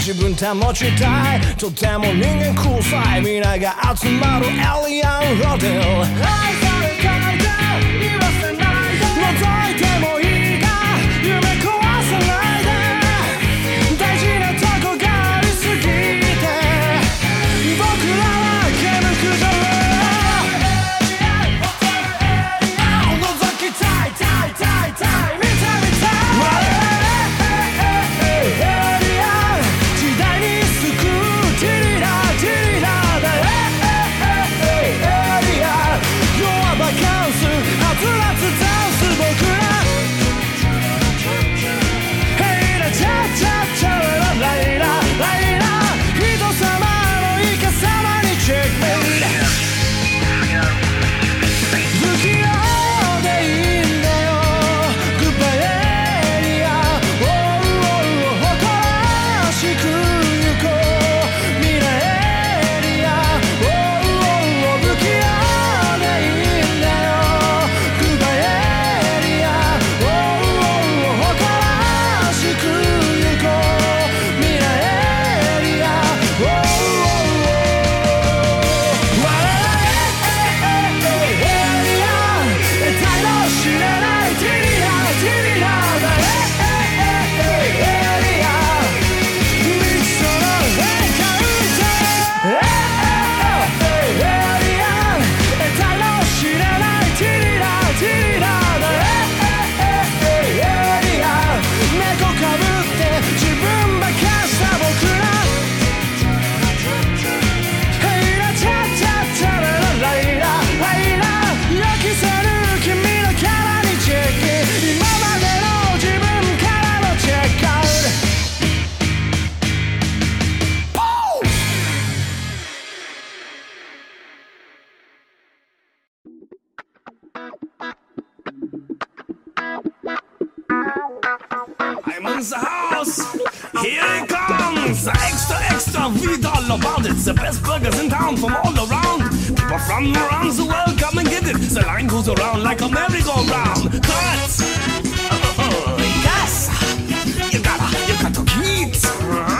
自分保ちたいとても人間臭い未来が集まるエリアンホテル愛されたいで言わせないで覗いてもいいが夢壊さないで大事なとこがありすぎて僕らは毛むくだろ覗きたいたいたいたい見てみたい時代に救うティリラティリラだ弱バカンスはつらつダンス僕らヘイラチャチャチャララライラライラ人様のイカ様にチェックメイ不器用でいいんだよグッバイエリアおうおう誇らしく行こう未来エリアおうおう不器用でいいんだよグッバイエリアおうおう誇らしく行こう未来エリアおうおうわららエリア得体の知れないティリラティリラだエリア未知の変化エリア得体の知れないティリラティリラだエリア猫かぶって自分ばかした僕らヘイラチャチャチャララライラライラ予期せぬ君のキャラにチェック今までの自分からのチェックアウトI'm in the house. Here it comes. Extra, extra, read all about it. The best burgers in town from all around. People from around the world come and get it. The line goes around like a merry-go-round. Cut! Yes! You gotta eat.